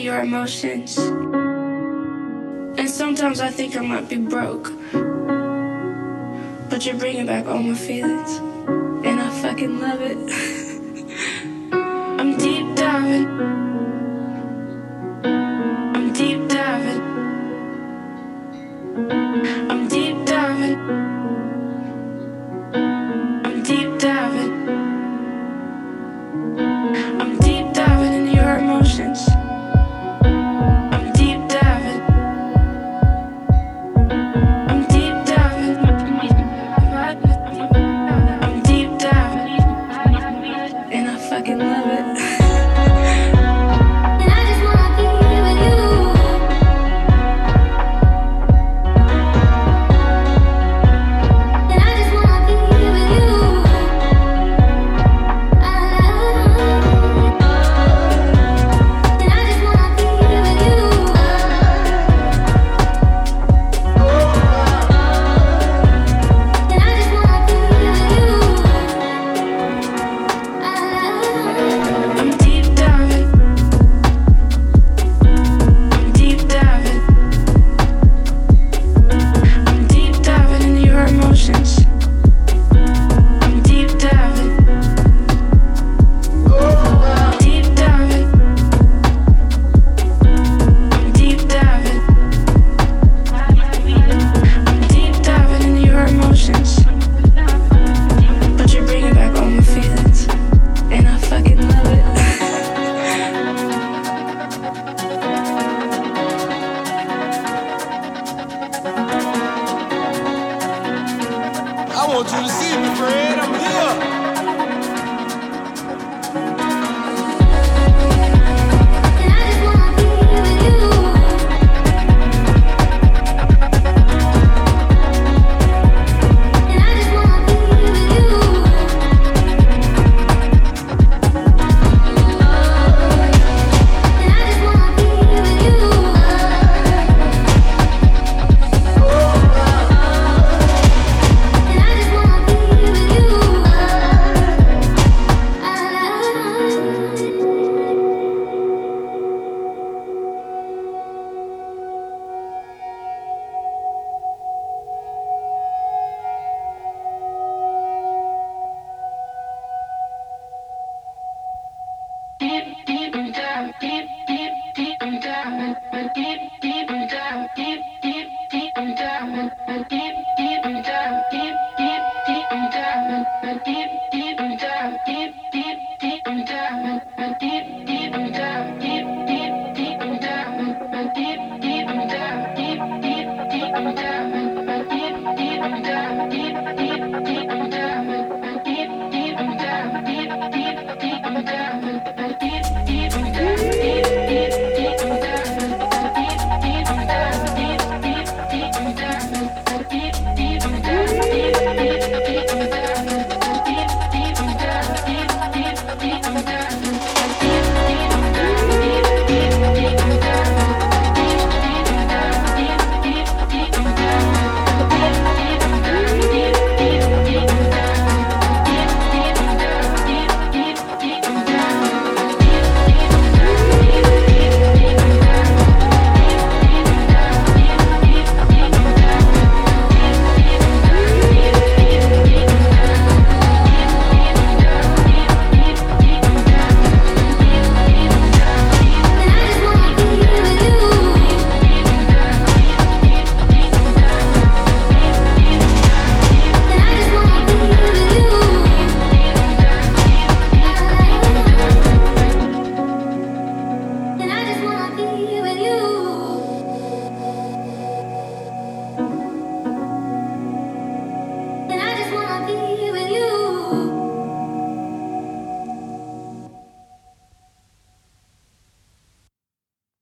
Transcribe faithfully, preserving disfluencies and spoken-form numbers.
your emotions. And sometimes I think I might be broke, but you're bringing back all my feelings, and I fucking love it. I'm deep diving, I'm deep diving, I'm deep diving, I'm deep diving, I'm deep diving into your emotions. I'm deep diving, I'm deep diving, I'm deep diving, and I fucking love it. And I just wanna be with you. And I just wanna be with you. I And I just wanna be with you. And I just wanna be with you. I'm deep diving, I'm deep diving, I'm deep diving into your emotions. I'm deep diving, deep diving, I'm deep diving, I'm deep diving into your emotions. But you're bringing back all my feelings, and I fucking love it. I want you to see me, Fred. I'm here. And I just wanna be with you. And I just wanna be with you. And I just wanna be with you. And I just wanna be with you. Deep, deep, I'm down, deep, deep, deep, I'm down, deep.